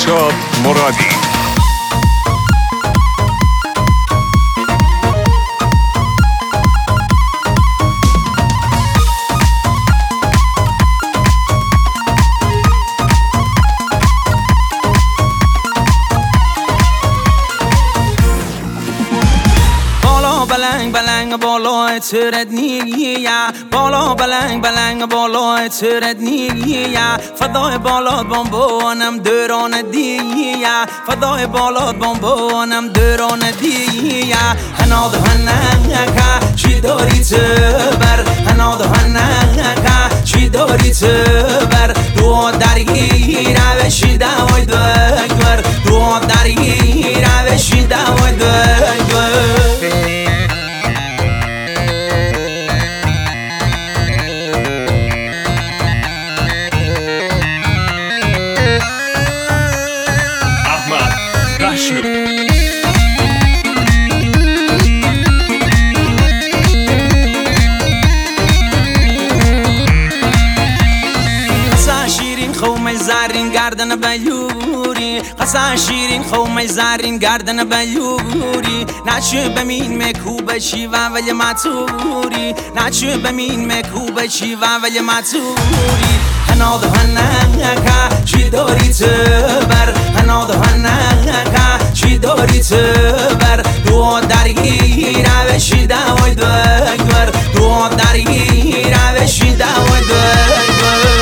دلشاد مرادی. بلنگ بلنگ بالا ترد نیه بالا بلنگ بلنگ بالا ترد نیه فدای بالات بمبونم دران دیه فدای بالات بمبونم دران دیه هناد هنگه چی داری تبر هناد هنگه چی داری تبر دو درگی روشی دوای دکبر دو درگی روشی دوای دکبر زرین گردن بیوری قصه شیرین خومه زرین گردن بیوری نچه بمین مکوب شیوه ولی مطوری نچه بمین مکوب شیوه ولی مطوری هناد هنگه چی داری تبر هناد هنگه چی داری تبر دو درگی روشی دوای دکبر دو درگی روشی دوای دکبر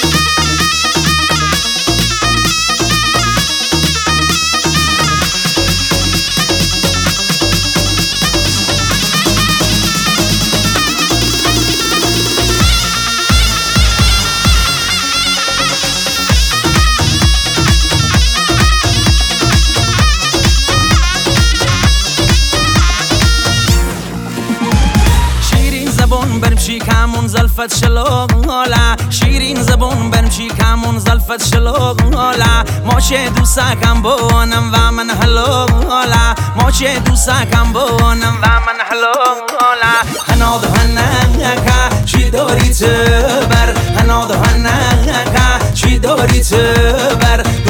شیکمون زلفت شلوغالا شیرین زبون برم شیکمون زلفت شلوغالا ماشه دوستکم بونم و من هلوغالا ماشه دوستکم بونم و من هلوغالا هناد هنگه چی داری تبر هناد هنگه چی داری تبر